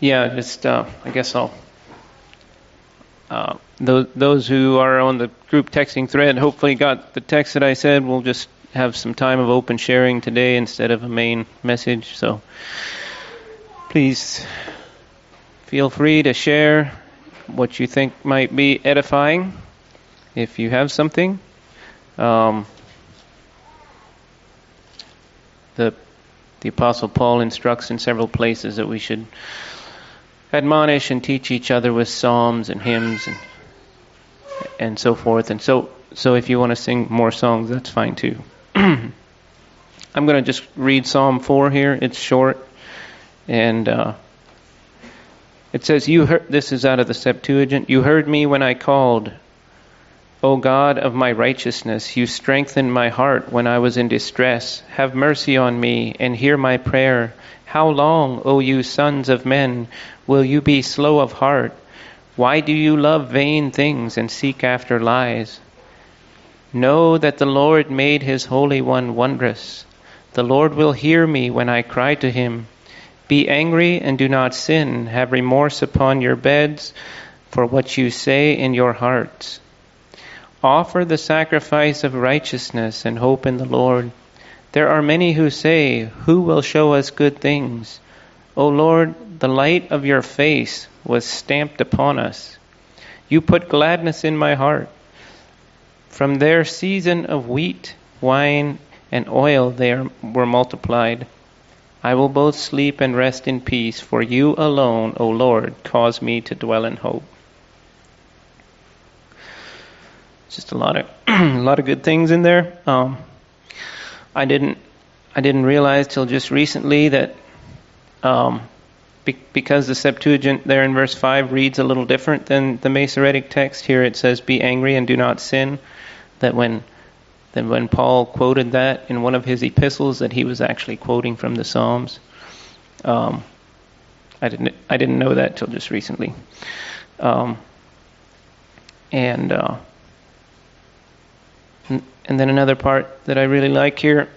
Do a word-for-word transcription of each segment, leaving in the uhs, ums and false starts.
yeah, just uh, I guess I'll. Uh, those those who are on the group texting thread hopefully got the text that I said. We'll just have some time of open sharing today instead of a main message. So please feel free to share what you think might be edifying, if you have something. Um, the the Apostle Paul instructs in several places that we should admonish and teach each other with psalms and hymns and and so forth. And so, so if you want to sing more songs, that's fine too. I'm going to just read Psalm four here. It's short, and uh, it says, "You heard." This is out of the Septuagint. "You heard me when I called, O God of my righteousness. You strengthened my heart when I was in distress. Have mercy on me and hear my prayer. How long, O you sons of men, will you be slow of heart? Why do you love vain things and seek after lies? Know that the Lord made his Holy One wondrous. The Lord will hear me when I cry to him. Be angry and do not sin. Have remorse upon your beds for what you say in your hearts. Offer the sacrifice of righteousness and hope in the Lord. There are many who say, who will show us good things? O Lord, the light of your face was stamped upon us. You put gladness in my heart. From their season of wheat, wine, and oil they are, were multiplied. I will both sleep and rest in peace, for you alone, O Lord, cause me to dwell in hope." Just a lot of a lot of good things in there. Um, I didn't I didn't realize till just recently that um, be, because the Septuagint there in verse five reads a little different than the Masoretic text. Here it says, "Be angry and do not sin." That when that when Paul quoted that in one of his epistles, that he was actually quoting from the Psalms. Um, I didn't I didn't know that till just recently. Um, and uh, And then another part that I really like here.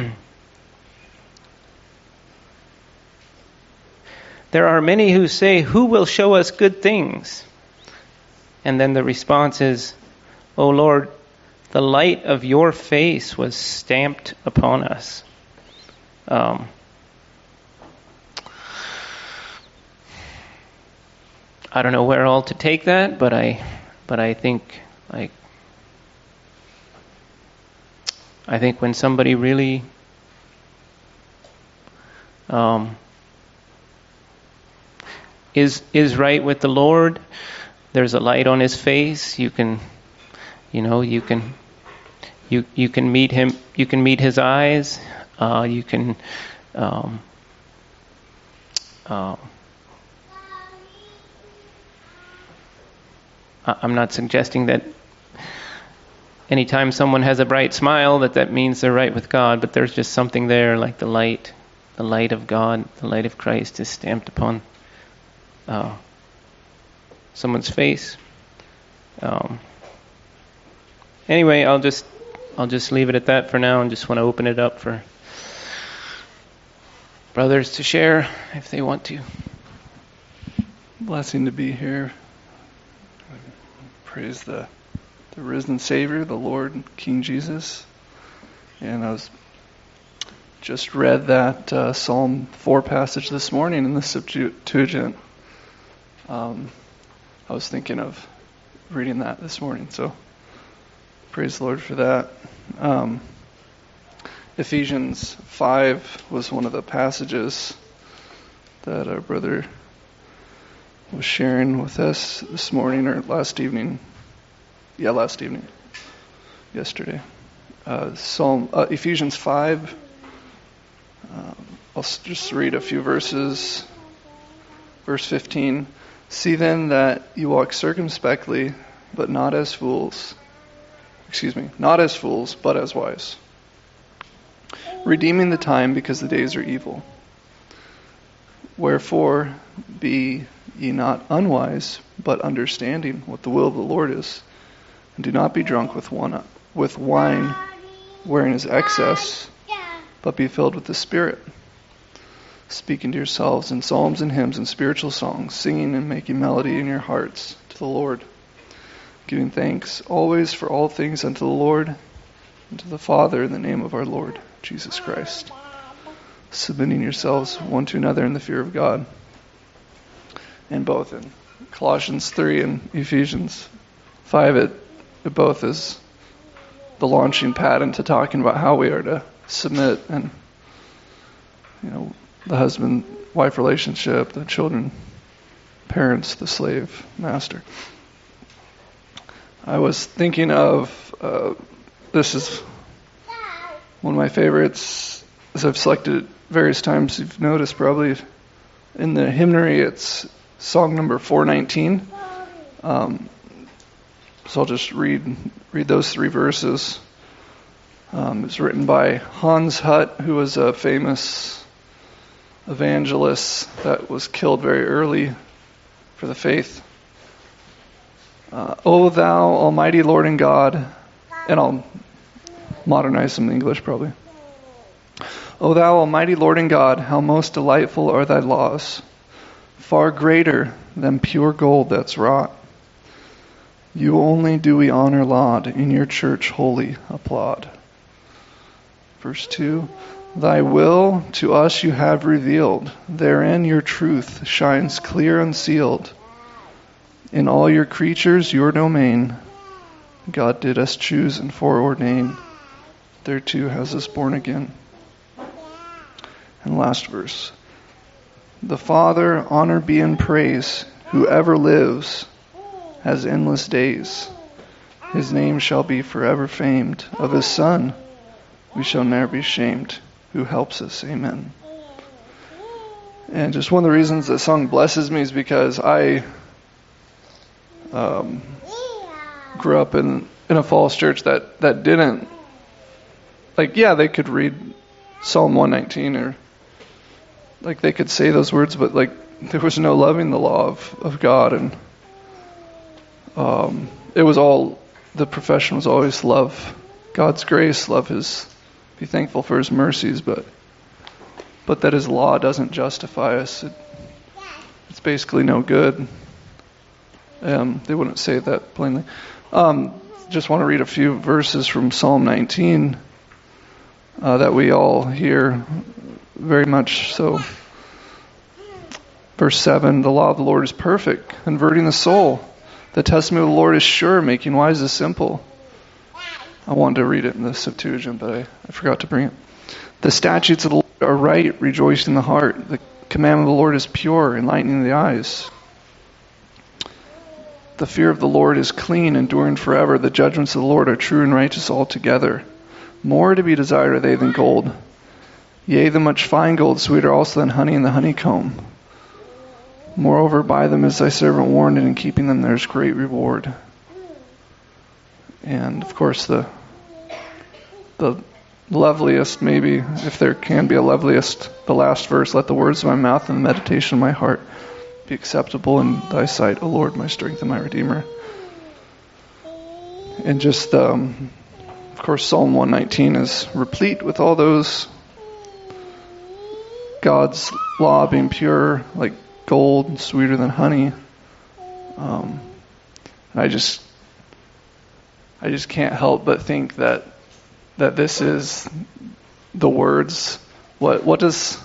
There are many who say, who will show us good things? And then the response is, O Lord, the light of your face was stamped upon us. Um, I don't know where all to take that, but I, but I think like, I think when somebody really um, is is right with the Lord, there's a light on his face. You can, you know, you can, you you can meet him. You can meet his eyes. Uh, you can. Um, uh, I'm not suggesting that anytime someone has a bright smile, that that means they're right with God, but there's just something there, like the light, the light of God, the light of Christ is stamped upon uh, someone's face. Um, anyway, I'll just I'll just leave it at that for now, and just want to open it up for brothers to share if they want to. Blessing to be here. Praise the the risen Savior, the Lord, King Jesus. And I was just read that uh, Psalm four passage this morning in the Septuagint. Um, I was thinking of reading that this morning, so praise the Lord for that. Um, Ephesians five was one of the passages that our brother was sharing with us this morning or last evening. Yeah, last evening, yesterday. Uh, Psalm uh, Ephesians five. Um, I'll just read a few verses. Verse fifteen. See then that you walk circumspectly, but not as fools. Excuse me, not as fools, but as wise. Redeeming the time, because the days are evil. Wherefore, be ye not unwise, but understanding what the will of the Lord is. And do not be drunk with one with wine, wherein is excess, but be filled with the Spirit. speaking to yourselves in psalms and hymns and spiritual songs, singing and making melody in your hearts to the Lord, giving thanks always for all things unto the Lord and to the Father in the name of our Lord Jesus Christ, submitting yourselves one to another in the fear of God. And both in Colossians three and Ephesians five, it, it both is the launching pad into talking about how we are to submit, and you know, the husband-wife relationship, the children, parents, the slave, master. I was thinking of, uh, this is one of my favorites, as I've selected it various times. You've noticed probably in the hymnary, it's song number four nineteen. Um, so I'll just read read those three verses. Um, it's written by Hans Hut, who was a famous evangelist that was killed very early for the faith. Uh, O thou almighty Lord and God, and I'll modernize some English probably. O thou almighty Lord and God, how most delightful are thy laws, far greater than pure gold that's wrought. You only do we honor laud, in your church holy applaud. Verse two, thy will to us you have revealed, therein your truth shines clear unsealed. In all your creatures your domain, God did us choose and foreordain, thereto has us born again. And last verse, the Father honor be and praise, who ever lives, has endless days. His name shall be forever famed. Of his Son we shall ne'er be shamed, who helps us. Amen. And just one of the reasons that song blesses me is because I um, grew up in, in a false church that, that didn't, like, yeah, they could read Psalm one nineteen, or like they could say those words, but like there was no loving the law of, of God, and um, it was all, the profession was always love God's grace, love His, be thankful for His mercies, but but that His law doesn't justify us. It, it's basically no good. Um, they wouldn't say that plainly. Um, just want to read a few verses from Psalm nineteen uh, that we all hear very much so. Verse seven, the law of the Lord is perfect, converting the soul. The testimony of the Lord is sure, making wise the simple. I wanted to read it in the Septuagint, but I, I forgot to bring it. The statutes of the Lord are right, rejoicing the heart. The commandment of the Lord is pure, enlightening the eyes. The fear of the Lord is clean, enduring forever. The judgments of the Lord are true and righteous altogether. More to be desired are they than gold. Yea, the much fine gold, sweeter also than honey and the honeycomb. Moreover, by them is thy servant warned, and in keeping them there is great reward. And of course, the the loveliest, maybe, if there can be a loveliest, the last verse, let the words of my mouth and the meditation of my heart be acceptable in thy sight, O Lord, my strength and my Redeemer. And just, um, of course, Psalm one nineteen is replete with all those, God's law being pure, like gold, sweeter than honey. Um, I just, I just can't help but think that that this is the words. What what does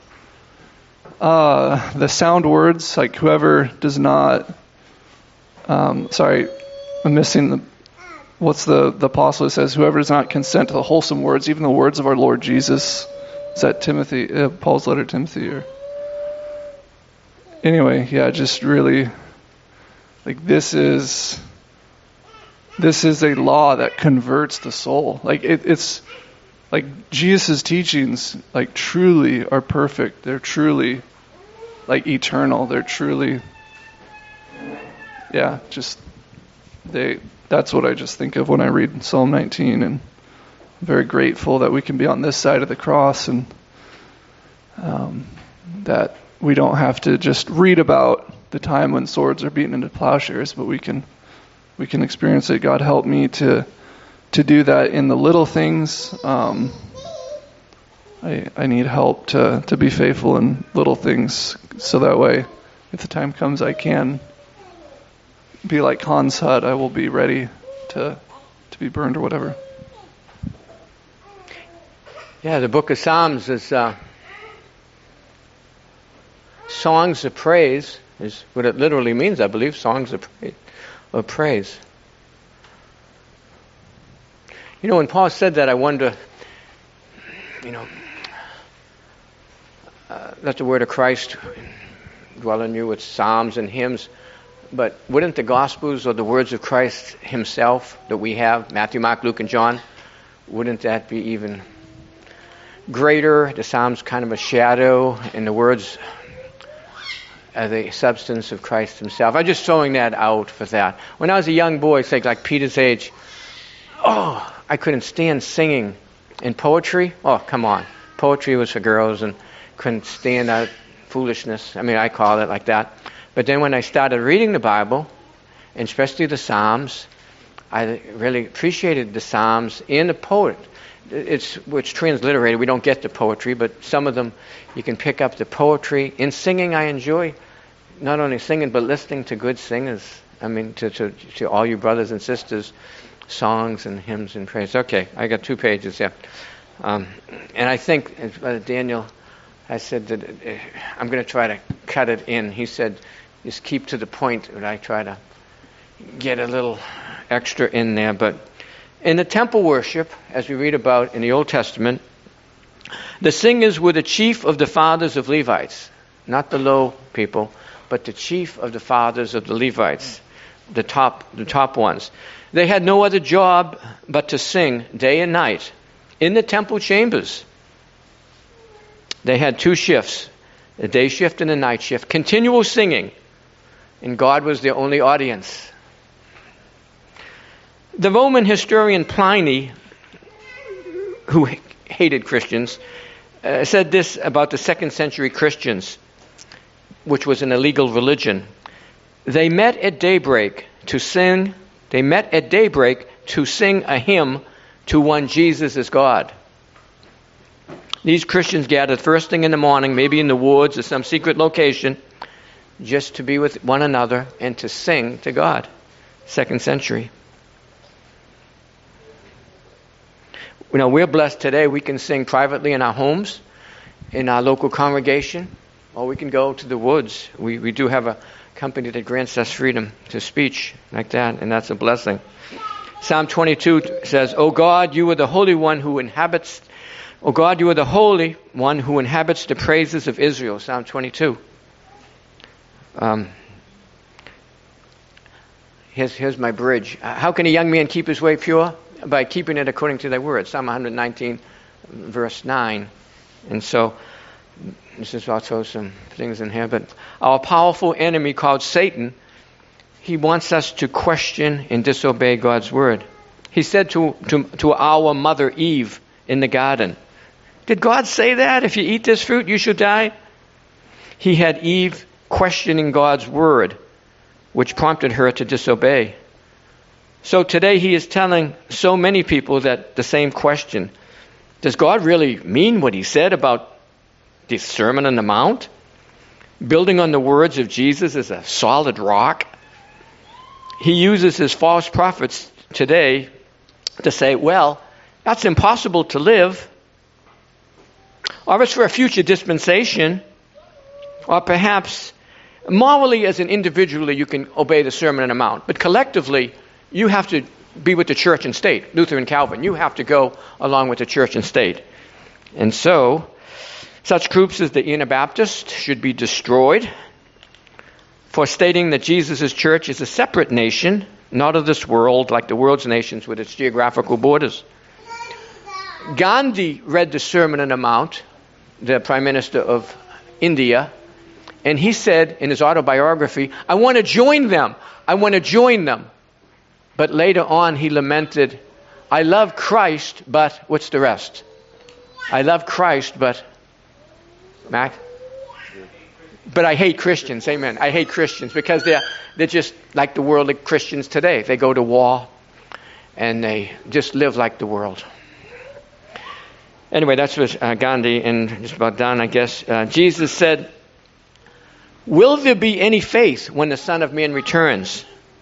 uh, the sound words, like whoever does not? Um, sorry, I'm missing the. What's the the apostle who says, whoever does not consent to the wholesome words, even the words of our Lord Jesus. Is that Timothy? Uh, Paul's letter to Timothy, or anyway, yeah, just really, like this is. This is a law that converts the soul. Like it, it's like Jesus' teachings, like truly are perfect. They're truly like eternal. They're truly, yeah, just they. That's what I just think of when I read Psalm nineteen, and I'm very grateful that we can be on this side of the cross, and um, that we don't have to just read about the time when swords are beaten into plowshares, but we can. We can experience it. God help me to to do that in the little things. Um, I, I need help to, to be faithful in little things, so that way, if the time comes, I can be like Han's hut. I will be ready to to be burned or whatever. Yeah, the book of Psalms is uh, songs of praise, is what it literally means, I believe, songs of praise. Of praise. You know, when Paul said that, I wonder, you know, uh, let the word of Christ dwell in you with psalms and hymns, but wouldn't the Gospels or the words of Christ himself that we have, Matthew, Mark, Luke, and John, wouldn't that be even greater? The Psalms kind of a shadow, and the words are the substance of Christ himself. I'm just throwing that out for that. When I was a young boy, say like Peter's age, oh, I couldn't stand singing and poetry. Oh, come on. Poetry was for girls, and couldn't stand that foolishness. I mean, I call it like that. But then when I started reading the Bible, and especially the Psalms, I really appreciated the Psalms and the poet. It's it's transliterated. We don't get the poetry, but some of them you can pick up the poetry. In singing, I enjoy not only singing but listening to good singers. I mean, to to, to all you brothers and sisters, songs and hymns and praise. Okay, I got two pages here, um, and I think uh, Daniel, I said that uh, I'm going to try to cut it in. He said, just keep to the point. And I try to get a little extra in there, but. In the temple worship, as we read about in the Old Testament, the singers were the chief of the fathers of Levites, not the low people, but the chief of the fathers of the Levites, the top, the top ones. They had no other job but to sing day and night in the temple chambers. They had two shifts, the day shift and the night shift, continual singing, and God was their only audience. The Roman historian Pliny, who hated Christians, uh, said this about the second century Christians, which was an illegal religion. They met at daybreak to sing, they met at daybreak to sing a hymn to one Jesus is God. These Christians gathered first thing in the morning, maybe in the woods or some secret location, just to be with one another and to sing to God. Second century. You know, we're blessed today. We can sing privately in our homes, in our local congregation, or we can go to the woods. We we do have a company that grants us freedom to speech like that, and that's a blessing. Psalm twenty-two says, O God, you are the Holy One who inhabits, O God, you are the Holy One who inhabits the praises of Israel. Psalm twenty-two. Um, here's, here's my bridge. How can a young man keep his way pure? By keeping it according to thy word. Psalm one nineteen, verse nine. And so, this is also some things in here, but our powerful enemy called Satan, he wants us to question and disobey God's word. He said to, to, to our mother Eve in the garden, did God say that? If you eat this fruit, you should die? He had Eve questioning God's word, which prompted her to disobey. So today he is telling so many people that the same question. Does God really mean what he said about the Sermon on the Mount? Building on the words of Jesus as a solid rock? He uses his false prophets today to say, well, that's impossible to live. Or it's for a future dispensation. Or perhaps morally as an individual you can obey the Sermon on the Mount. But collectively, you have to be with the church and state, Luther and Calvin. You have to go along with the church and state. And so, such groups as the Anabaptists should be destroyed for stating that Jesus' church is a separate nation, not of this world like the world's nations with its geographical borders. Gandhi read the Sermon on the Mount, the Prime Minister of India, and he said in his autobiography, I want to join them. I want to join them. But later on he lamented, I love Christ, but what's the rest? I love Christ, but, Mac? But I hate Christians, amen. I hate Christians because they're, they're just like the worldly Christians today. They go to war and they just live like the world. anyway, that's what uh, Gandhi, and just about done, I guess. Uh, Jesus said, will there be any faith when the Son of Man returns?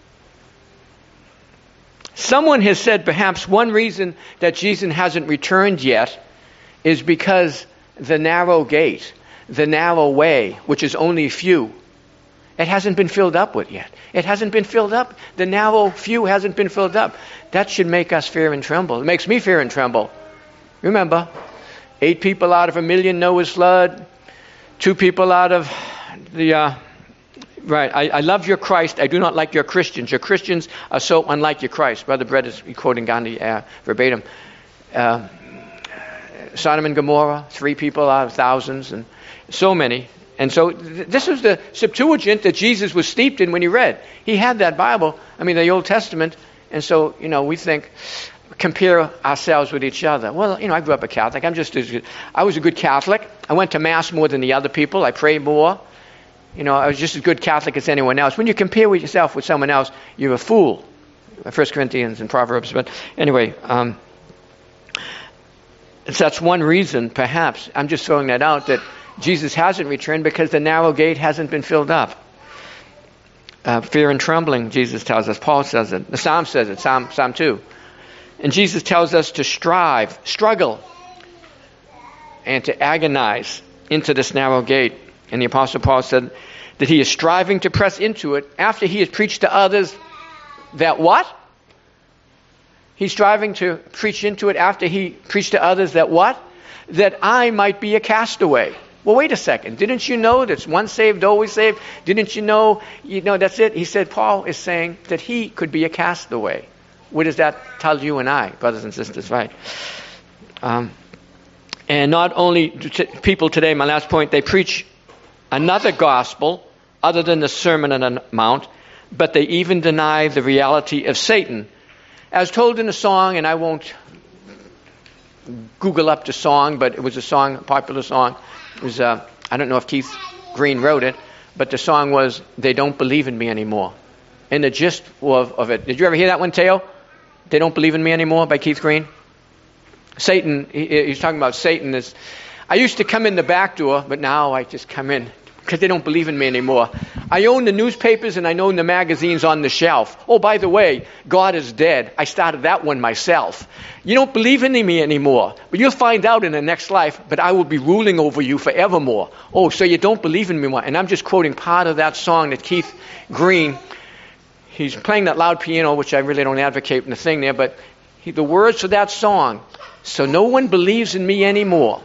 Someone has said perhaps one reason that Jesus hasn't returned yet is because the narrow gate, the narrow way, which is only few, it hasn't been filled up with yet. It hasn't been filled up. The narrow few hasn't been filled up. That should make us fear and tremble. It makes me fear and tremble. Remember, eight people out of a million Noah's flood, two people out of the... Uh, right, I, I love your Christ. I do not like your Christians. Your Christians are so unlike your Christ. Brother Brett is quoting Gandhi uh, verbatim. Uh, Sodom and Gomorrah, three people out of thousands, and so many. And so th- this was the Septuagint that Jesus was steeped in when he read. He had that Bible, I mean the Old Testament, and so, you know, we think, compare ourselves with each other. Well, you know, I grew up a Catholic. I'm just as good. I was a good Catholic. I went to Mass more than the other people. I prayed more. You know, I was just as good Catholic as anyone else. When you compare with yourself with someone else, you're a fool. First Corinthians and Proverbs. But anyway, um, so that's one reason, perhaps, I'm just throwing that out, that Jesus hasn't returned because the narrow gate hasn't been filled up. Uh, fear and trembling, Jesus tells us. Paul says it. The Psalm says it, Psalm, Psalm two. And Jesus tells us to strive, struggle, and to agonize into this narrow gate. And the Apostle Paul said that he is striving to press into it after he has preached to others that what? He's striving to preach into it after he preached to others that what? That I might be a castaway. Well, wait a second. Didn't you know that's once saved, always saved? Didn't you know, you know, that's it? He said, Paul is saying that he could be a castaway. What does that tell you and I, brothers and sisters, right? Um, and not only t- people today, my last point, they preach another gospel other than the Sermon on the Mount, but they even deny the reality of Satan. As told in a song, and I won't Google up the song, but it was a song, a popular song. It was, uh, I don't know if Keith Green wrote it, but the song was, They Don't Believe in Me Anymore. And the gist of, of it, did you ever hear that one, Teo? They Don't Believe in Me Anymore by Keith Green? Satan, he, he's talking about Satan. Is, I used to come in the back door, but now I just come in because they don't believe in me anymore. I own the newspapers and I own the magazines on the shelf. Oh, by the way, God is dead. I started that one myself. You don't believe in me anymore, but you'll find out in the next life, but I will be ruling over you forevermore. Oh, so you don't believe in me anymore. And I'm just quoting part of that song that Keith Green, he's playing that loud piano, which I really don't advocate in the thing there, but he, the words for that song, so no one believes in me anymore.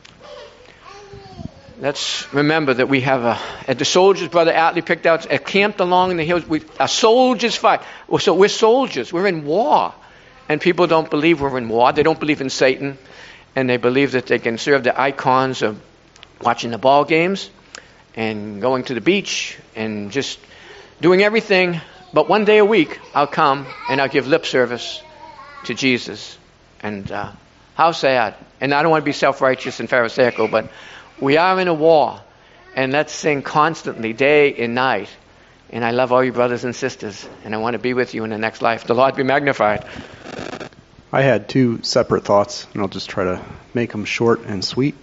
Let's remember that we have a, at the soldiers, Brother Atlee picked out, a camped along in the hills, we, a soldiers fight. Well, so we're soldiers, we're in war. And people don't believe we're in war. They don't believe in Satan. And they believe that they can serve the icons of watching the ball games and going to the beach and just doing everything. But one day a week, I'll come and I'll give lip service to Jesus. And uh, how sad. And I don't want to be self-righteous and pharisaical, but we are in a war, and let's sing constantly, day and night. And I love all you brothers and sisters, and I want to be with you in the next life. The Lord be magnified. I had two separate thoughts, and I'll just try to make them short and sweet.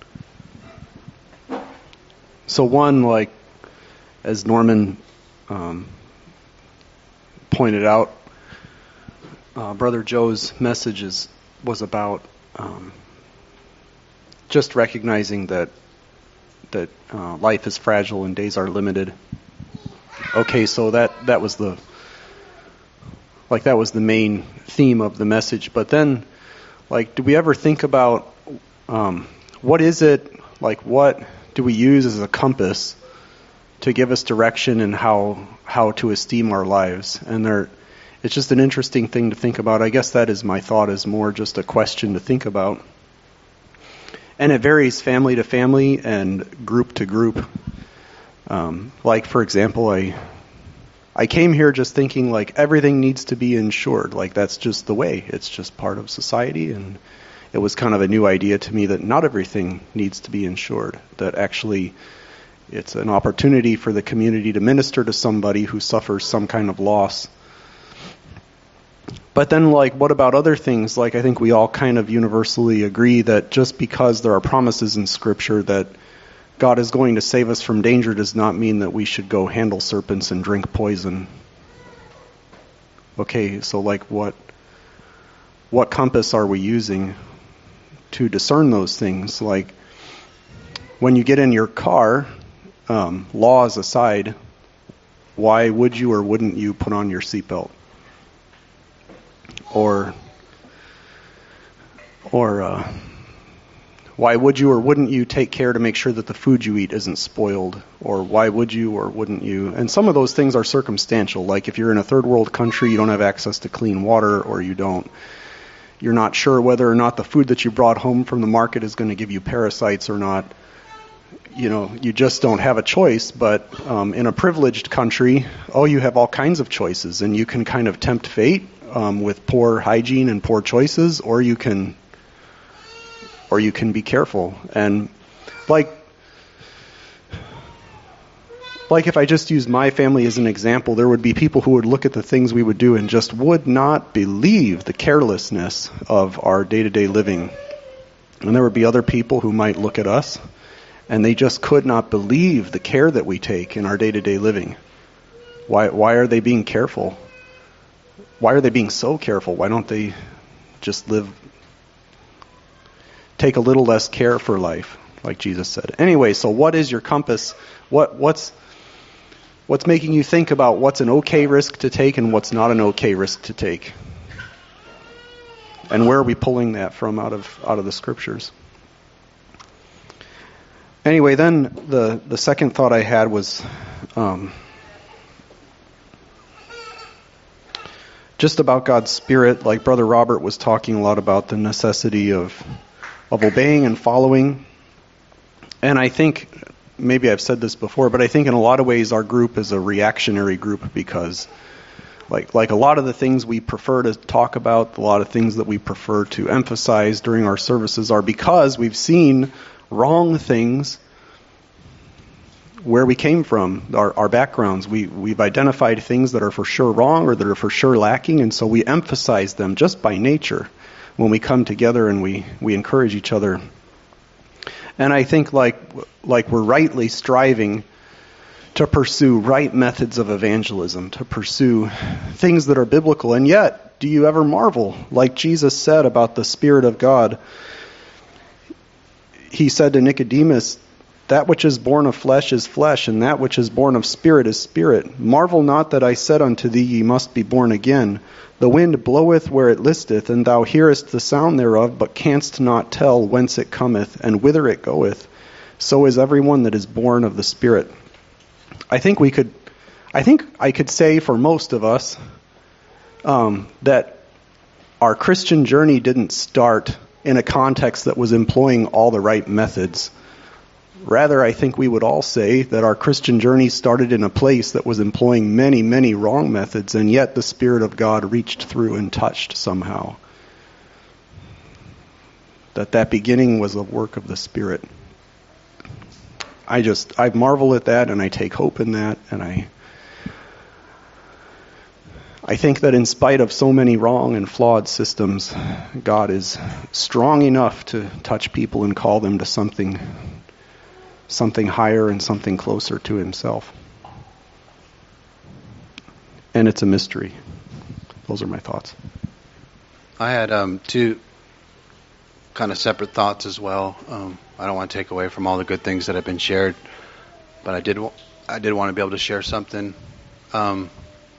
So one, like, as Norman um, pointed out, uh, Brother Joe's message is, was about um, just recognizing that that uh, life is fragile and days are limited. Okay, so that that was the like that was the main theme of the message. But then, like, do we ever think about um, what is it like? What do we use as a compass to give us direction and how how to esteem our lives? And there, it's just an interesting thing to think about. I guess that is my thought, is more just a question to think about. And it varies family to family and group to group. Um, like, for example, I I came here just thinking, like, everything needs to be insured. Like, that's just the way. It's just part of society. And it was kind of a new idea to me that not everything needs to be insured. That actually it's an opportunity for the community to minister to somebody who suffers some kind of loss. But then, like, what about other things? Like, I think we all kind of universally agree that just because there are promises in Scripture that God is going to save us from danger does not mean that we should go handle serpents and drink poison. Okay, so like what what compass are we using to discern those things? Like, when you get in your car, um, laws aside, why would you or wouldn't you put on your seatbelt? Or, or uh, why would you or wouldn't you take care to make sure that the food you eat isn't spoiled? Or why would you or wouldn't you? And some of those things are circumstantial. Like if you're in a third world country, you don't have access to clean water, or you don't. You're not sure whether or not the food that you brought home from the market is going to give you parasites or not. You know, you just don't have a choice. But um, in a privileged country, oh, you have all kinds of choices, and you can kind of tempt fate um, with poor hygiene and poor choices, or you can, or you can be careful. And like, like if I just use my family as an example, there would be people who would look at the things we would do and just would not believe the carelessness of our day-to-day living. And there would be other people who might look at us and they just could not believe the care that we take in our day-to-day living. Why, why are they being careful? Why are they being so careful? Why don't they just live, take a little less care for life, like Jesus said? Anyway, so what is your compass? What what's what's making you think about what's an okay risk to take and what's not an okay risk to take? And where are we pulling that from out of out of the Scriptures? Anyway, then the, the second thought I had was um, just about God's Spirit. Like Brother Robert was talking a lot about the necessity of of obeying and following. And I think, maybe I've said this before, but I think in a lot of ways our group is a reactionary group because like like a lot of the things we prefer to talk about, a lot of things that we prefer to emphasize during our services are because we've seen wrong things where we came from, our, our backgrounds. We, we've identified things that are for sure wrong or that are for sure lacking, and so we emphasize them just by nature when we come together and we, we encourage each other. And I think like like we're rightly striving to pursue right methods of evangelism, to pursue things that are biblical. And yet, do you ever marvel? Like Jesus said about the Spirit of God, he said to Nicodemus, that which is born of flesh is flesh, and that which is born of spirit is spirit. Marvel not that I said unto thee, ye must be born again. The wind bloweth where it listeth, and thou hearest the sound thereof, but canst not tell whence it cometh, and whither it goeth. So is everyone that is born of the Spirit. I think we could, I think I could say for most of us um, that our Christian journey didn't start in a context that was employing all the right methods. Rather, I think we would all say that our Christian journey started in a place that was employing many, many wrong methods, and yet the Spirit of God reached through and touched somehow. That that beginning was a work of the Spirit. I just, I marvel at that, and I take hope in that, and I I think that in spite of so many wrong and flawed systems, God is strong enough to touch people and call them to something something higher and something closer to himself. And it's a mystery. Those are my thoughts. I had um, two kind of separate thoughts as well. Um, I don't want to take away from all the good things that have been shared, but I did I did want to be able to share something. Um,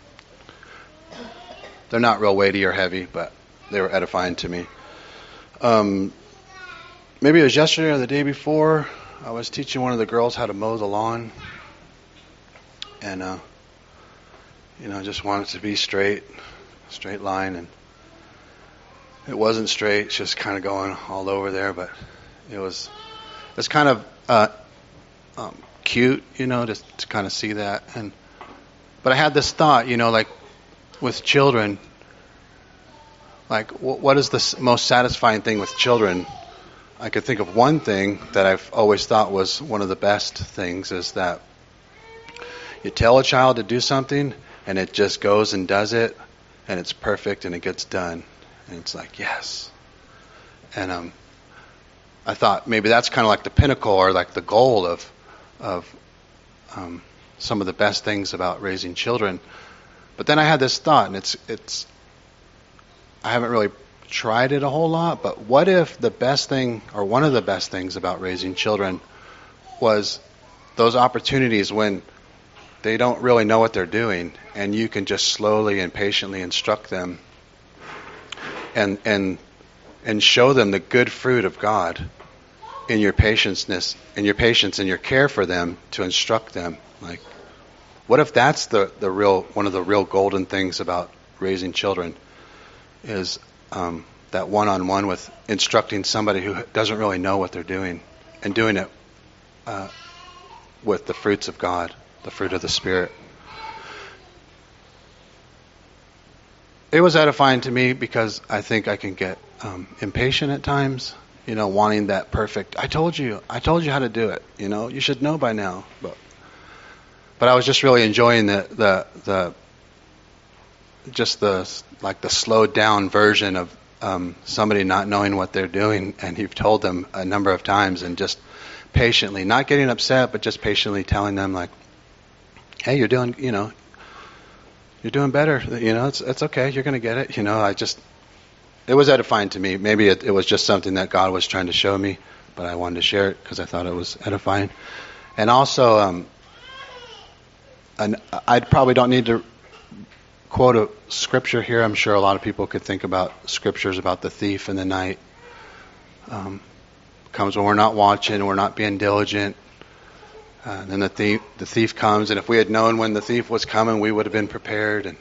they're not real weighty or heavy, but they were edifying to me. Um, maybe it was yesterday or the day before. I was teaching one of the girls how to mow the lawn, and uh, you know, just wanted it to be straight, straight line, and it wasn't straight. It's just kind of going all over there, but it was, it's kind of uh, um, cute, you know, to, to kind of see that. And but I had this thought, you know, like with children, like w- what is the s- most satisfying thing with children? I could think of one thing that I've always thought was one of the best things is that you tell a child to do something and it just goes and does it, and it's perfect and it gets done, and it's like, yes. And um, I thought maybe that's kind of like the pinnacle or like the goal of of um, some of the best things about raising children. But then I had this thought, and it's it's I haven't really tried it a whole lot, but what if the best thing, or one of the best things about raising children was those opportunities when they don't really know what they're doing, and you can just slowly and patiently instruct them and and and show them the good fruit of God in your patience, in your patience and your care for them, to instruct them. Like, what if that's the, the real one of the real golden things about raising children, is um, that one-on-one with instructing somebody who doesn't really know what they're doing, and doing it uh, with the fruits of God, the fruit of the Spirit. It was edifying to me because I think I can get um, impatient at times, you know, wanting that perfect. I told you, I told you how to do it. You know, you should know by now. But but I was just really enjoying the the the just the like the slowed down version of um, somebody not knowing what they're doing, and you've told them a number of times, and just patiently, not getting upset, but just patiently telling them, like, hey, you're doing, you know, you're doing better. You know, it's it's okay. You're going to get it. You know, I just, it was edifying to me. Maybe it, it was just something that God was trying to show me, but I wanted to share it because I thought it was edifying. And also, um, and I probably don't need to quote a scripture here. I'm sure a lot of people could think about scriptures about the thief in the night. Um, comes when we're not watching, we're not being diligent. Uh, and then the thief, the thief comes, and if we had known when the thief was coming, we would have been prepared. And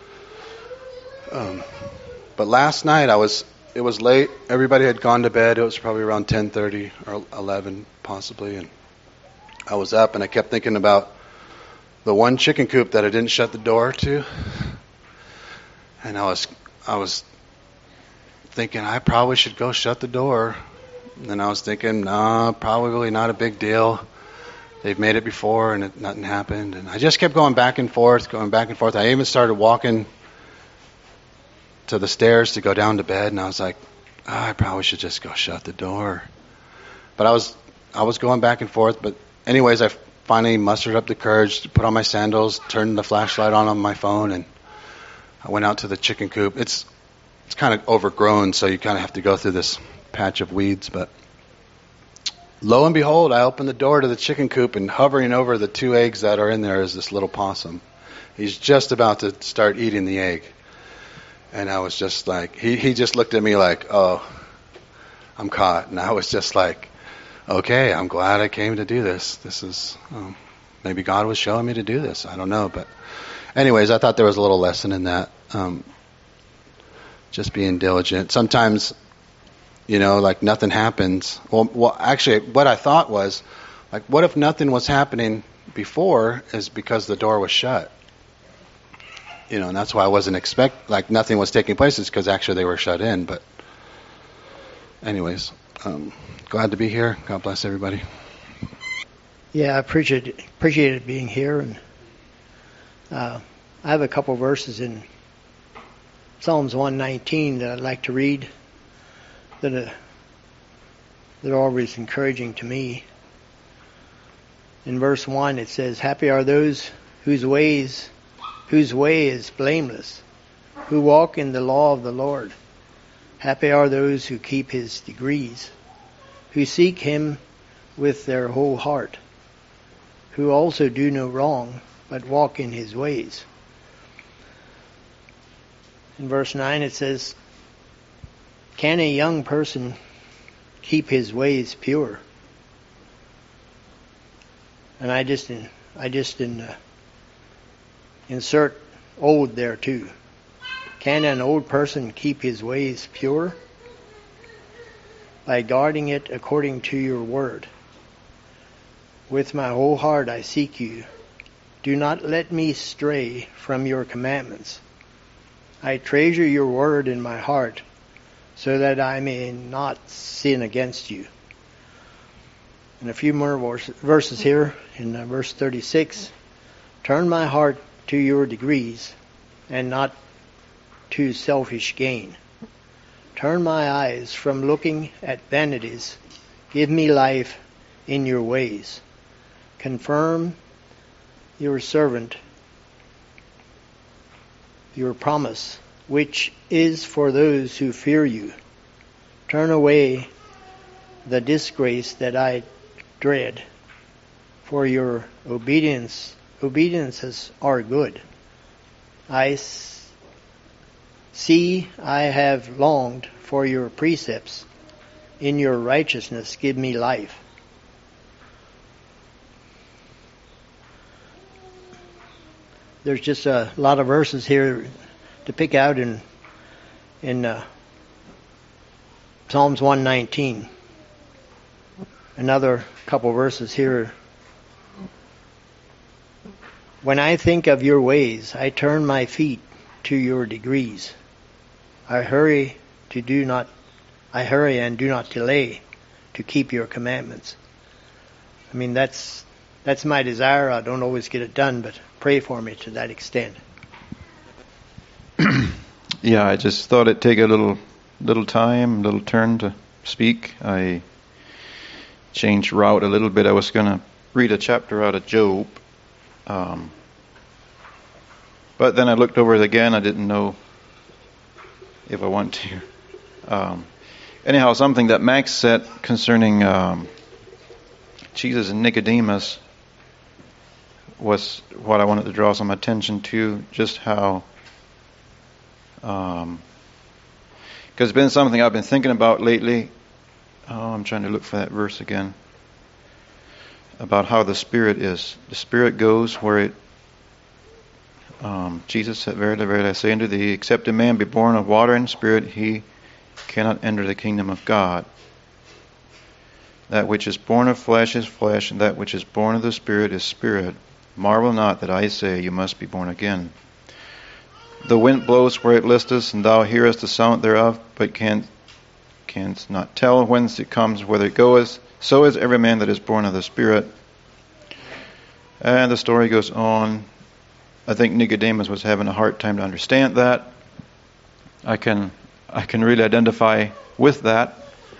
um, but last night I was, it was late. Everybody had gone to bed. It was probably around ten thirty or eleven, possibly. And I was up, and I kept thinking about the one chicken coop that I didn't shut the door to. And I was, I was thinking I probably should go shut the door. And then I was thinking, nah, probably not a big deal. They've made it before, and it, nothing happened. And I just kept going back and forth, going back and forth. I even started walking to the stairs to go down to bed, and I was like, oh, I probably should just go shut the door. But I was, I was going back and forth. But anyways, I finally mustered up the courage to put on my sandals, turned the flashlight on on my phone, and I went out to the chicken coop. It's, it's kind of overgrown, so you kind of have to go through this patch of weeds, but lo and behold, I opened the door to the chicken coop, and hovering over the two eggs that are in there is this little possum. He's just about to start eating the egg. And I was just like, he, he just looked at me like, oh, I'm caught. And I was just like, okay, I'm glad I came to do this. This is, um, maybe God was showing me to do this. I don't know. But anyways, I thought there was a little lesson in that. Um, just being diligent. Sometimes, you know, like nothing happens. Well, well, actually, what I thought was, like, what if nothing was happening before is because the door was shut? You know, and that's why I wasn't expect, like nothing was taking place, is because actually they were shut in. But anyways, um, glad to be here. God bless everybody. Yeah, I appreciate appreciated being here, and uh, I have a couple verses in Psalms one nineteen that I'd like to read that are, that are always encouraging to me. In verse one, it says, "Happy are those whose ways, whose way is blameless, who walk in the law of the Lord. Happy are those who keep his decrees, who seek him with their whole heart, who also do no wrong, but walk in his ways." In verse nine it says, "Can a young person keep his ways pure?" And I just, I just in, uh, insert old there too. Can an old person keep his ways pure? By guarding it according to your word. With my whole heart I seek you. Do not let me stray from your commandments. I treasure your word in my heart, so that I may not sin against you. And a few more verses here in uh, verse thirty-six. "Turn my heart to your degrees, and not to selfish gain. Turn my eyes from looking at vanities. Give me life in your ways. Confirm your servant, your promise, which is for those who fear you. Turn away the disgrace that I dread, for your obedience obediences are good. I see I have longed for your precepts. In your righteousness give me life. There's just a lot of verses here to pick out in in uh, Psalms one nineteen. Another couple verses here. When I think of your ways, I turn my feet to your degrees. I hurry to do not, I hurry and do not delay to keep your commandments. I mean, that's that's my desire. I don't always get it done, but pray for me to that extent. Yeah, I just thought it'd take a little little time, a little turn to speak. I changed route a little bit. I was going to read a chapter out of Job. Um, but then I looked over it again. I didn't know if I want to. Um, anyhow, something that Max said concerning um, Jesus and Nicodemus was what I wanted to draw some attention to, just how, um, because it's been something I've been thinking about lately. Oh, I'm trying to look for that verse again. About how the Spirit is. The Spirit goes where it, um, Jesus said, verily, verily, I say unto thee, except a man be born of water and Spirit, he cannot enter the kingdom of God. That which is born of flesh is flesh, and that which is born of the Spirit is spirit. Marvel not that I say, you must be born again. The wind blows where it listeth, and thou hearest the sound thereof, but canst, canst not tell whence it comes, whither it goeth. So is every man that is born of the Spirit. And the story goes on. I think Nicodemus was having a hard time to understand that. I can I can really identify with that.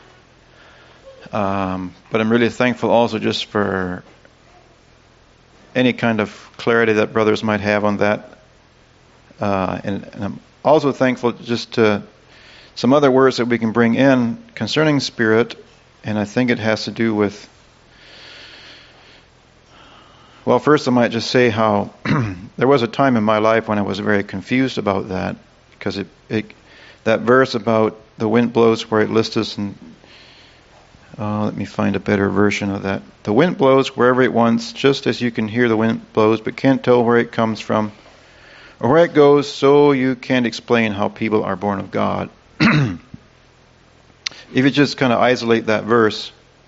Um, but I'm really thankful also just for any kind of clarity that brothers might have on that. Uh, and, and I'm also thankful just to some other words that we can bring in concerning Spirit. And I think it has to do with, well, first I might just say how there was a time in my life when I was very confused about that, because it, it that verse about the wind blows where it listeth, and uh, let me find a better version of that. The wind blows wherever it wants, just as you can hear the wind blows, but can't tell where it comes from or where it goes, so you can't explain how people are born of God. If you just kind of isolate that verse,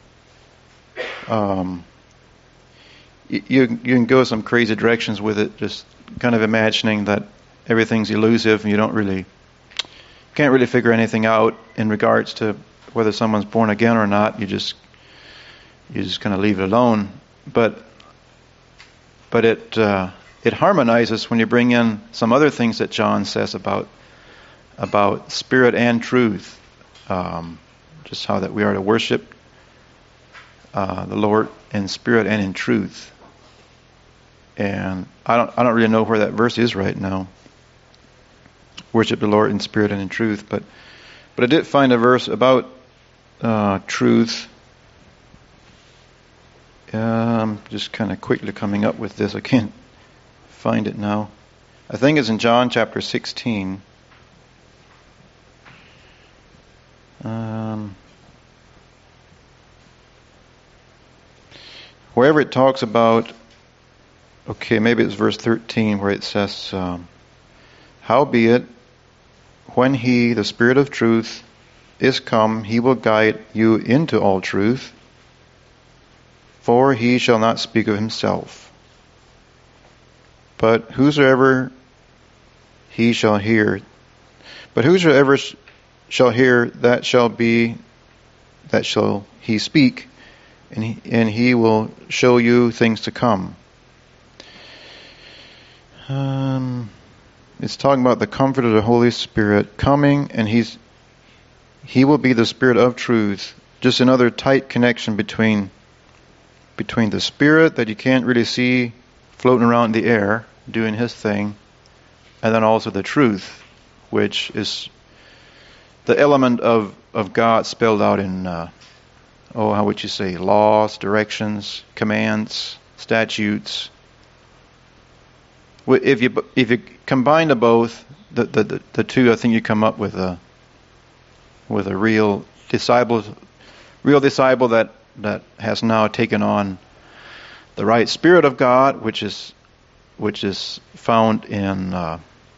um, you you can go some crazy directions with it, just kind of imagining that everything's elusive and you don't really, can't really figure anything out in regards to whether someone's born again or not. You just you just kind of leave it alone. But but it uh, it harmonizes when you bring in some other things that John says about about spirit and truth. Um, just how that we are to worship uh, the Lord in spirit and in truth. And I don't I don't really know where that verse is right now. Worship the Lord in spirit and in truth, but but I did find a verse about uh, truth. Um, just kind of quickly coming up with this. I can't find it now. I think it's in John chapter sixteen. Um, wherever it talks about, okay, maybe it's verse thirteen where it says, um, howbeit, when he, the Spirit of truth, is come, he will guide you into all truth, for he shall not speak of himself, but whosoever he shall hear, but whosoever shall hear, that shall be, that shall he speak, and he, and he will show you things to come. Um, it's talking about the comfort of the Holy Spirit coming, and he's he will be the Spirit of truth. Just another tight connection between between the Spirit that you can't really see floating around in the air doing his thing, and then also the truth, which is the element of, of God spelled out in, uh, oh, how would you say, laws, directions, commands, statutes. If you if you combine the both, the, the, the, the two, I think you come up with a with a real disciple, real disciple that, that has now taken on the right Spirit of God, which is which is found in, uh,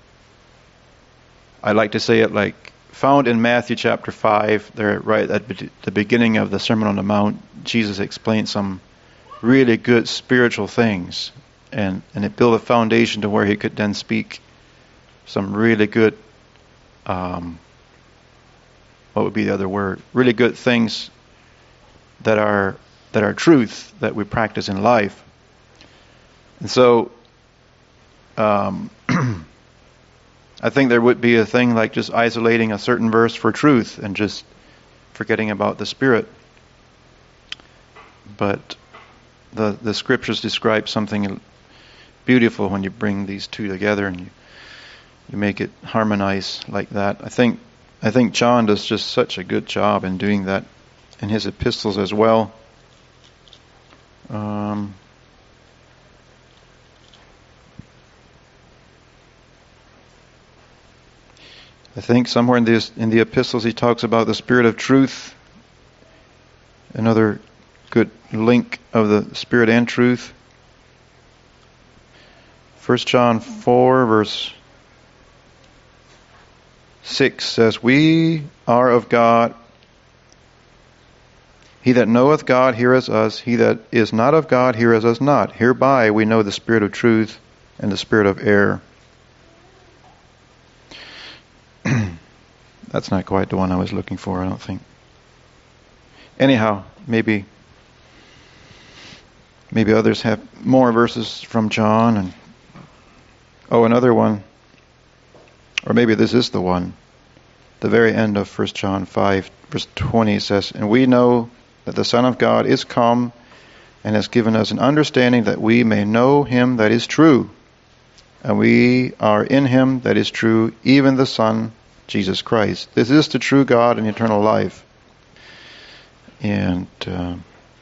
I like to say it like, found in Matthew chapter five, there right at the beginning of the Sermon on the Mount. Jesus explained some really good spiritual things, and, and it built a foundation to where he could then speak some really good, um, what would be the other word? Really good things that are that are truth that we practice in life. And so, um, I think there would be a thing like just isolating a certain verse for truth and just forgetting about the Spirit. But the the Scriptures describe something beautiful when you bring these two together and you you make it harmonize like that. I think I think John does just such a good job in doing that in his epistles as well. Um, I think somewhere in the in the epistles he talks about the Spirit of truth. Another good link of the Spirit and truth. First John four verse six says, "We are of God. He that knoweth God heareth us. He that is not of God heareth us not. Hereby we know the spirit of truth and the spirit of error." That's not quite the one I was looking for, I don't think. Anyhow, maybe maybe others have more verses from John. And oh, another one. Or maybe this is the one. The very end of First John five, verse twenty says, "And we know that the Son of God is come and has given us an understanding that we may know him that is true. And we are in him that is true, even the Son, Jesus Christ." This is the true God and eternal life. And uh,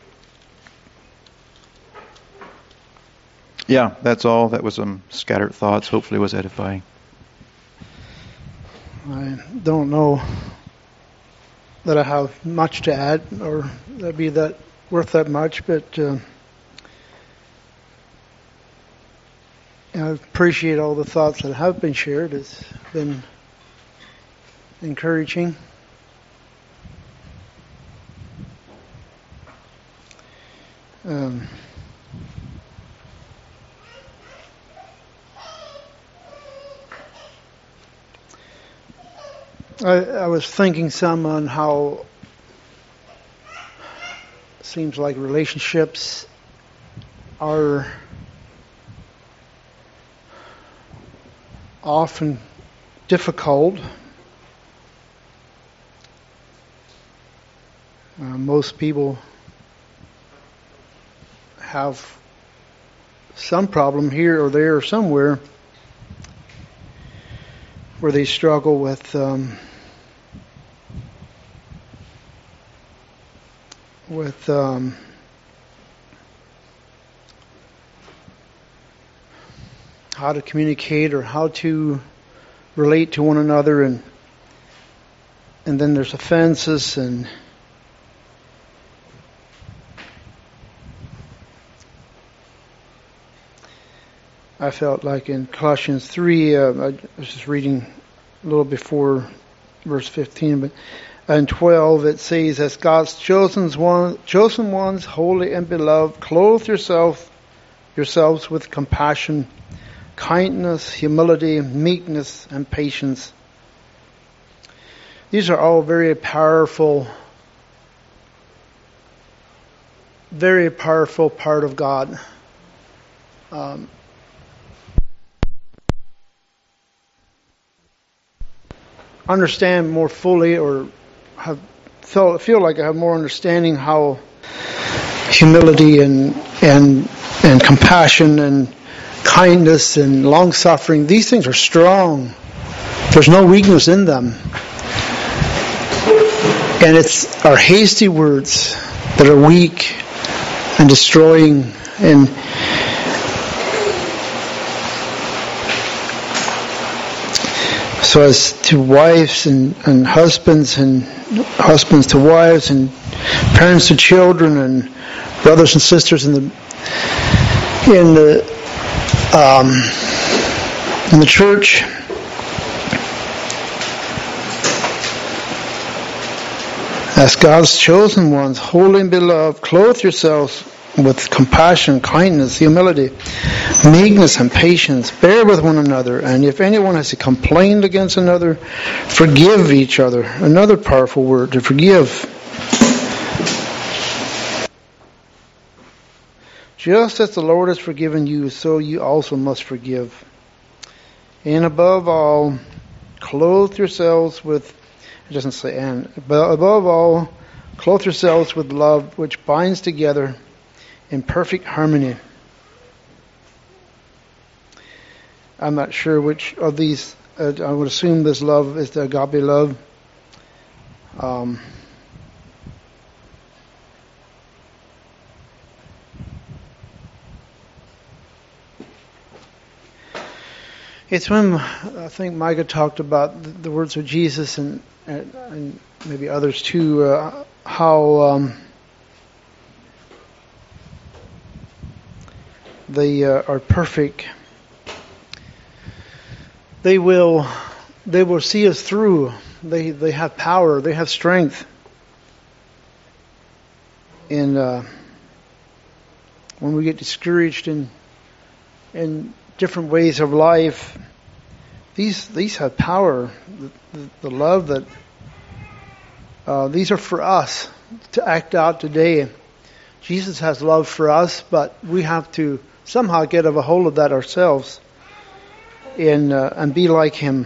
yeah, that's all. That was some scattered thoughts. Hopefully it was edifying. I don't know that I have much to add, or that'd be that worth that much, but uh, I appreciate all the thoughts that have been shared. It's been encouraging. Um, I, I was thinking some on how it seems like relationships are often difficult. Uh, most people have some problem here or there or somewhere where they struggle with um, with um, how to communicate or how to relate to one another, and and then there's offenses, and I felt like in Colossians three, uh, I was just reading a little before verse fifteen, but in twelve it says, "As God's chosen ones, chosen ones, holy and beloved, clothe yourself, yourselves with compassion, kindness, humility, meekness, and patience." These are all very powerful, very powerful part of God. Um, understand more fully, or have felt feel like I have more understanding how humility and and and compassion and kindness and long suffering, these things are strong. There's no weakness in them. And it's our hasty words that are weak and destroying. And so as to wives and, and husbands, and husbands to wives, and parents to children, and brothers and sisters in the in the um, in the church, as God's chosen ones, holy and beloved, clothe yourselves with compassion, kindness, humility, meekness, and patience. Bear with one another, and if anyone has complained against another, forgive each other. Another powerful word, to forgive. Just as the Lord has forgiven you, so you also must forgive. And above all, clothe yourselves with, it doesn't say and, but above all, clothe yourselves with love, which binds together in perfect harmony. I'm not sure which of these, uh, I would assume this love is the agape love. Um, It's when I think Micah talked about the, the words of Jesus, and, and, and maybe others too, uh, how um, they uh, are perfect. They will, they will see us through. They they have power. They have strength. And uh, when we get discouraged in in different ways of life, these these have power. The, the, the love that uh, these are for us to act out today. Jesus has love for us, but we have to somehow get a hold of that ourselves and uh, and be like Him.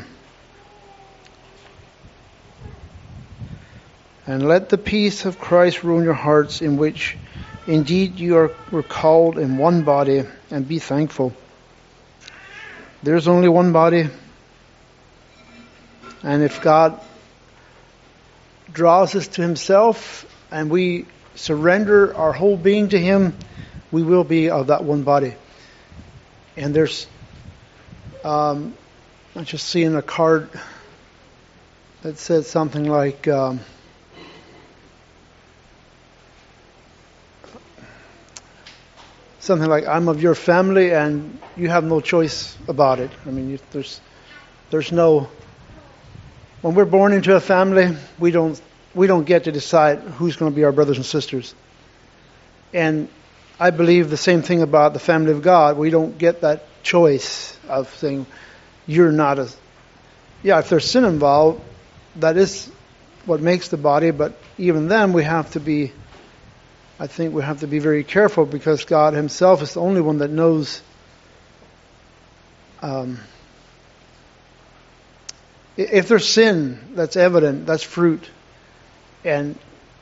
And let the peace of Christ rule in your hearts, in which indeed you are were called in one body, and be thankful. There's only one body. And if God draws us to Himself and we surrender our whole being to Him, we will be of that one body. And there's, um, I'm just seeing a card that said something like, um, something like, I'm of your family and you have no choice about it. I mean, you, there's there's no, when we're born into a family, we don't we don't get to decide who's going to be our brothers and sisters. And I believe the same thing about the family of God. We don't get that choice of saying, you're not a, yeah, if there's sin involved, that is what makes the body, but even then we have to be, I think we have to be very careful, because God Himself is the only one that knows um, if there's sin that's evident, that's fruit. And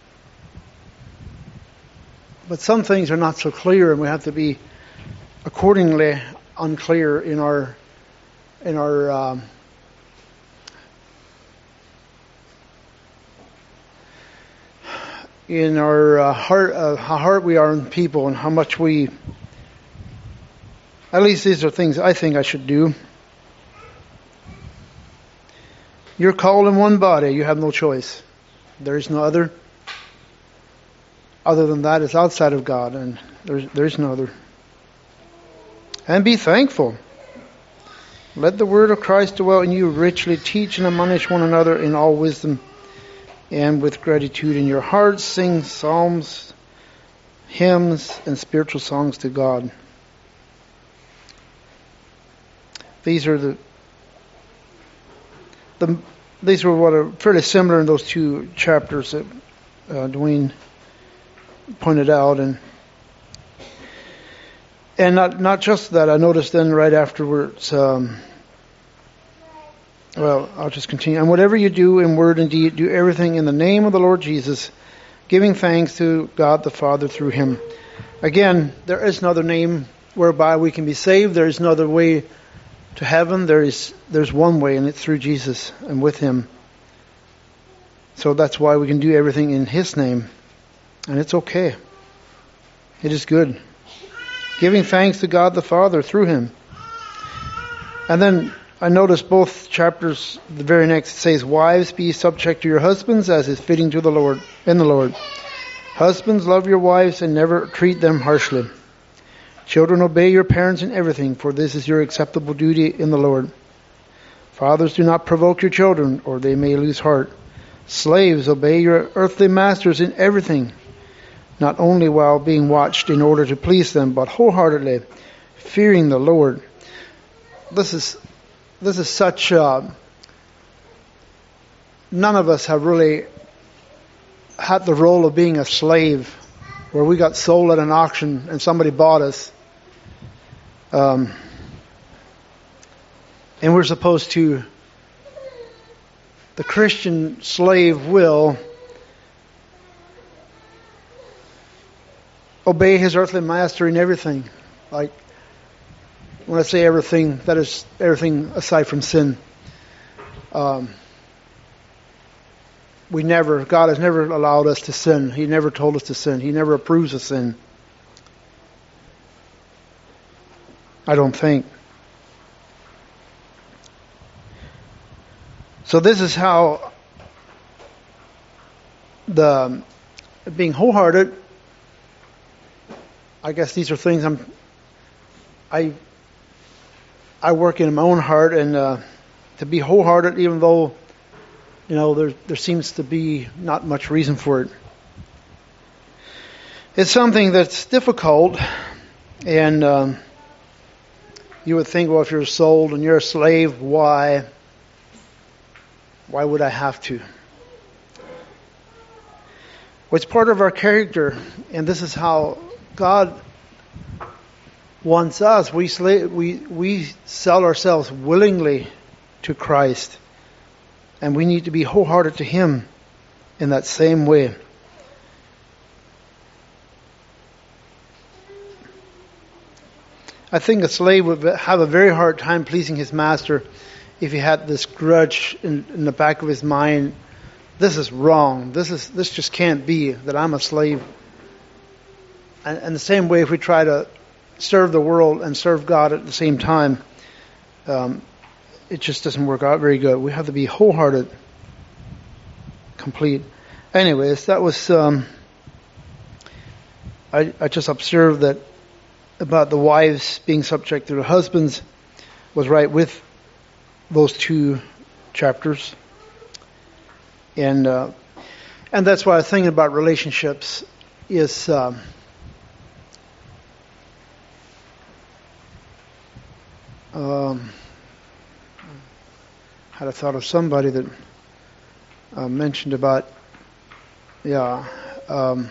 but some things are not so clear, and we have to be accordingly unclear in our in our um, in our uh, heart, uh, how hard we are on people, and how much we, at least these are things I think I should do. You're called in one body. You have no choice. There is no other. Other than that, it's outside of God, and there's there's no other. And be thankful. Let the word of Christ dwell in you richly. Teach and admonish one another in all wisdom, and with gratitude in your hearts, sing psalms, hymns, and spiritual songs to God. These are the, the these were what are fairly similar in those two chapters that uh, Dwayne pointed out, and and not not just that. I noticed then right afterwards, um, well, I'll just continue. And whatever you do in word and deed, do everything in the name of the Lord Jesus, giving thanks to God the Father through him. Again, there is no other name whereby we can be saved. There is no other way to heaven. There is there's one way, and it's through Jesus and with him. So that's why we can do everything in his name. And it's okay. It is good. Giving thanks to God the Father through him. And then I notice both chapters, the very next says, wives, be subject to your husbands as is fitting to the Lord, in the Lord. Husbands, love your wives and never treat them harshly. Children, obey your parents in everything, for this is your acceptable duty in the Lord. Fathers, do not provoke your children, or they may lose heart. Slaves, obey your earthly masters in everything, not only while being watched in order to please them, but wholeheartedly, fearing the Lord. This is this is such. Uh, none of us have really had the role of being a slave, where we got sold at an auction and somebody bought us, um, and we're supposed to. The Christian slave will obey his earthly master in everything. Like, when I say everything, that is everything aside from sin. Um, we never, God has never allowed us to sin. He never told us to sin. He never approves of sin. I don't think. So this is how the being wholehearted. I guess these are things I'm. I. I work in my own heart, and uh, to be wholehearted, even though, you know, there there seems to be not much reason for it. It's something that's difficult, and um, you would think, well, if you're sold and you're a slave, why? Why would I have to? Well, it's part of our character, and this is how God wants us. We slave, we we sell ourselves willingly to Christ, and we need to be wholehearted to Him in that same way. I think a slave would have a very hard time pleasing his master if he had this grudge in, in the back of his mind. This is wrong. This is this just can't be that I'm a slave. And, and the same way, if we try to serve the world and serve God at the same time, um, it just doesn't work out very good. We have to be wholehearted, complete. Anyways, that was. Um, I, I just observed that about the wives being subject to their husbands was right with those two chapters, and uh, and that's why I was thinking about relationships is um, um, I had a thought of somebody that uh, mentioned about yeah um,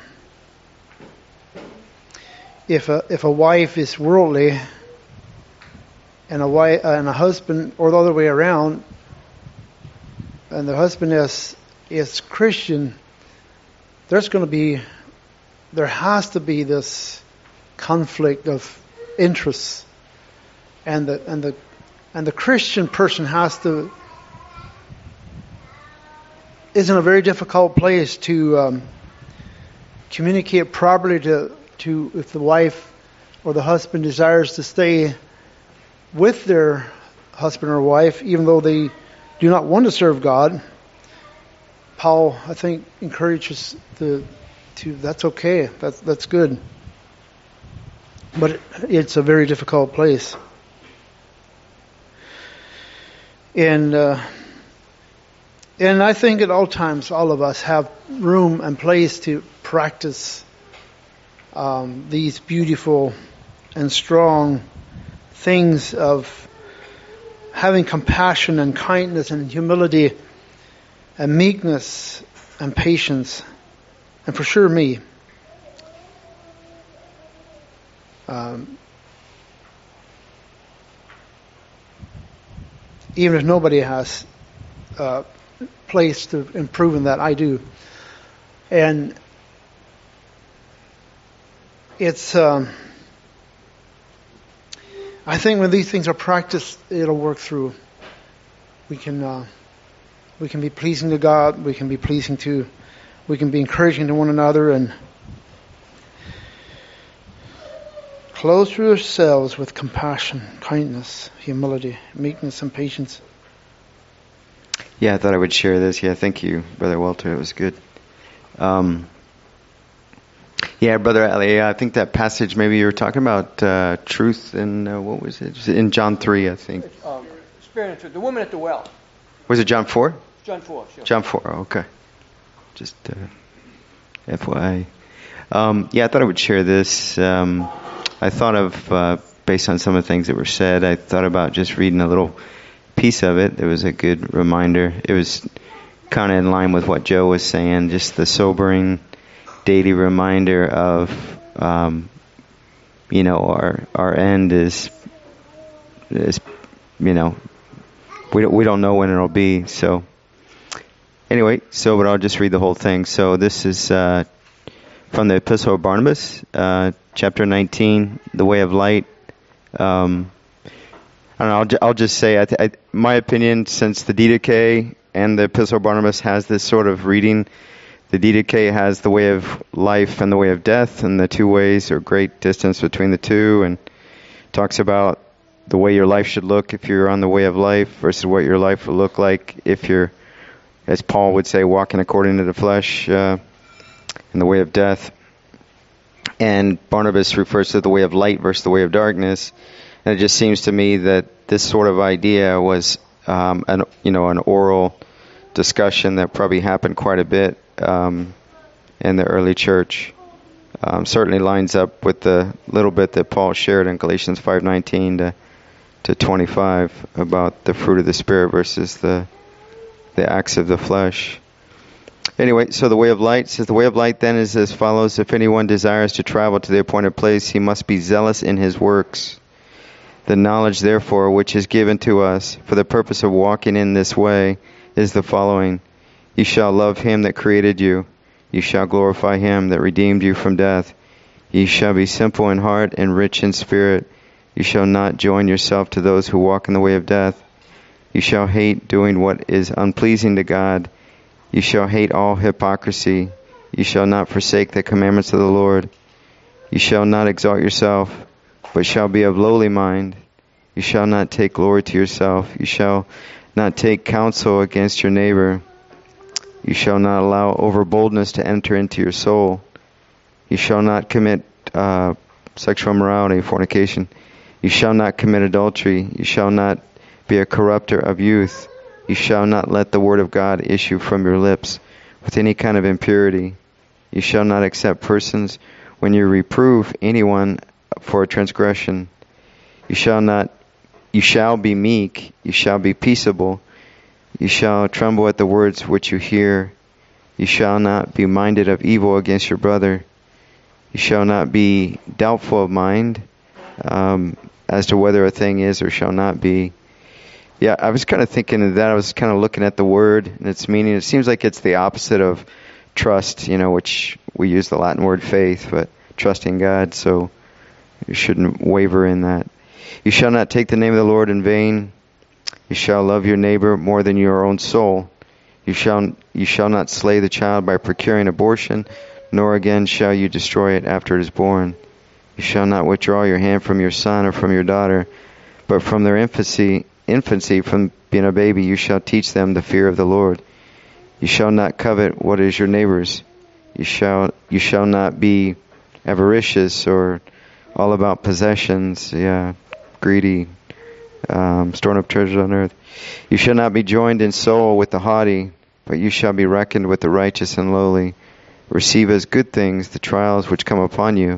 if a if a wife is worldly and a wife and a husband, or the other way around, and the husband is is Christian, there's going to be, there has to be this conflict of interests, and the and the and the Christian person has to is in a very difficult place to um, communicate properly to to if the wife or the husband desires to stay with their husband or wife, even though they do not want to serve God. Paul, I think, encourages the to that's okay, that's that's good. But it, it's a very difficult place, and uh, and I think at all times all of us have room and place to practice um, these beautiful and strong things of having compassion and kindness and humility and meekness and patience, and for sure me. Um, even if nobody has uh, place to improve in that. I do. And it's, um, I think when these things are practiced, it'll work through. We can, uh, we can be pleasing to God. We can be pleasing to, we can be encouraging to one another, and clothe yourselves with compassion, kindness, humility, meekness, and patience. Yeah, I thought I would share this. Yeah, thank you, Brother Walter. It was good. Um, yeah, Brother Ali, I think that passage, maybe you were talking about uh, truth in, uh, what was it? In John three, I think. Um, Spirit and truth. The woman at the well. Was it John four? John four, sure. John four, oh, okay. Just uh, F Y I. Um, yeah, I thought I would share this. Um, I thought of, uh, based on some of the things that were said, I thought about just reading a little piece of it. It was a good reminder. It was kind of in line with what Joe was saying, just the sobering daily reminder of, um, you know, our our end is, is, you know, we don't, we don't know when it'll be. So anyway, so but I'll just read the whole thing. So this is uh, from the Epistle of Barnabas, uh, chapter nineteen, the way of light. Um, I don't know, I'll, ju- I'll just say, I th- I, my opinion, since the Didache and the Epistle of Barnabas has this sort of reading, the Didache has the way of life and the way of death, and the two ways are great distance between the two, and talks about the way your life should look if you're on the way of life versus what your life will look like if you're, as Paul would say, walking according to the flesh, uh, in the way of death. And Barnabas refers to the way of light versus the way of darkness. And it just seems to me that this sort of idea was, um, an you know, an oral discussion that probably happened quite a bit um, in the early church. Um, certainly lines up with the little bit that Paul shared in Galatians five nineteen to to twenty-five about the fruit of the Spirit versus the the acts of the flesh. Anyway, so the way of light says, the way of light then is as follows: if anyone desires to travel to the appointed place, he must be zealous in his works. The knowledge, therefore, which is given to us for the purpose of walking in this way is the following: you shall love him that created you. You shall glorify him that redeemed you from death. You shall be simple in heart and rich in spirit. You shall not join yourself to those who walk in the way of death. You shall hate doing what is unpleasing to God. You shall hate all hypocrisy. You shall not forsake the commandments of the Lord. You shall not exalt yourself, but shall be of lowly mind. You shall not take glory to yourself. You shall not take counsel against your neighbor. You shall not allow overboldness to enter into your soul. You shall not commit uh, sexual immorality, fornication. You shall not commit adultery. You shall not be a corrupter of youth. You shall not let the word of God issue from your lips with any kind of impurity. You shall not accept persons when you reprove anyone for a transgression. You shall not, you shall be meek. You shall be peaceable. You shall tremble at the words which you hear. You shall not be minded of evil against your brother. You shall not be doubtful of mind um, as to whether a thing is or shall not be. Yeah, I was kind of thinking of that. I was kind of looking at the word and its meaning. It seems like it's the opposite of trust, you know, which we use the Latin word faith, but trusting God, so you shouldn't waver in that. You shall not take the name of the Lord in vain. You shall love your neighbor more than your own soul. You shall you shall not slay the child by procuring abortion, nor again shall you destroy it after it is born. You shall not withdraw your hand from your son or from your daughter, but from their infancy, infancy, from being a baby, you shall teach them the fear of the Lord. You shall not covet what is your neighbor's. You shall you shall not be avaricious or all about possessions, yeah, greedy, um, storing up treasures on earth. You shall not be joined in soul with the haughty, but you shall be reckoned with the righteous and lowly. Receive as good things the trials which come upon you.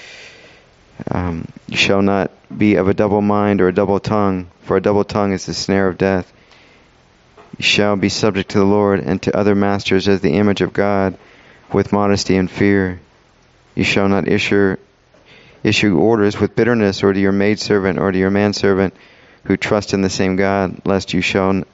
Um, you shall not be of a double mind or a double tongue, for a double tongue is the snare of death. You shall be subject to the Lord and to other masters as the image of God, with modesty and fear. You shall not issue issue orders with bitterness, or to your maidservant or to your manservant who trust in the same God, lest you shall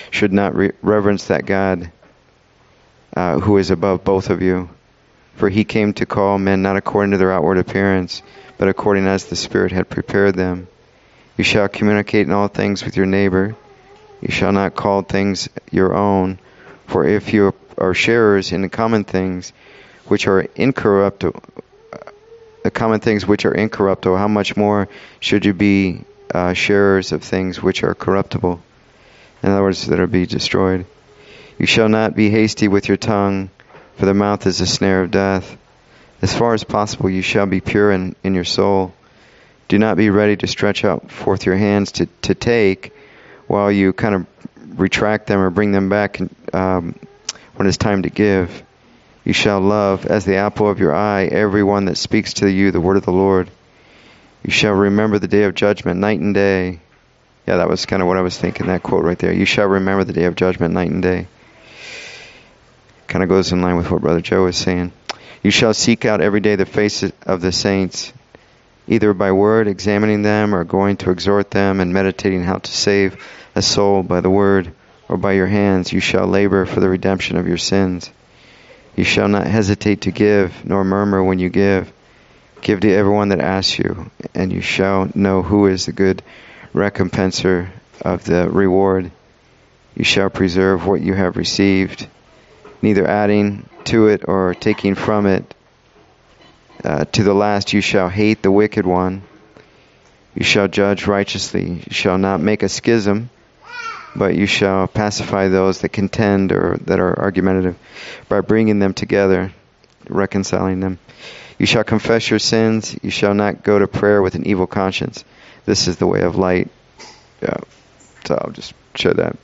should not re- reverence that God uh, who is above both of you. For he came to call men not according to their outward appearance, but according as the Spirit had prepared them. You shall communicate in all things with your neighbor. You shall not call things your own, for if you are sharers in the common things which are incorruptible, the common things which are incorruptible, how much more should you be uh, sharers of things which are corruptible? In other words, that are be destroyed. You shall not be hasty with your tongue, for the mouth is a snare of death. As far as possible, you shall be pure in, in your soul. Do not be ready to stretch out forth your hands to, to take, while you kind of retract them or bring them back um, when it's time to give. You shall love as the apple of your eye every one that speaks to you the word of the Lord. You shall remember the day of judgment night and day. Yeah, that was kind of what I was thinking, that quote right there. You shall remember the day of judgment night and day. Kind of goes in line with what Brother Joe was saying. You shall seek out every day the face of the saints, either by word, examining them, or going to exhort them, and meditating how to save a soul by the word, or by your hands. You shall labor for the redemption of your sins. You shall not hesitate to give, nor murmur when you give. Give to everyone that asks you, and you shall know who is the good recompenser of the reward. You shall preserve what you have received, neither adding to it or taking from it. Uh, to the last you shall hate the wicked one. You shall judge righteously. You shall not make a schism, but you shall pacify those that contend or that are argumentative by bringing them together, reconciling them. You shall confess your sins. You shall not go to prayer with an evil conscience. This is the way of light. Yeah. So I'll just share that.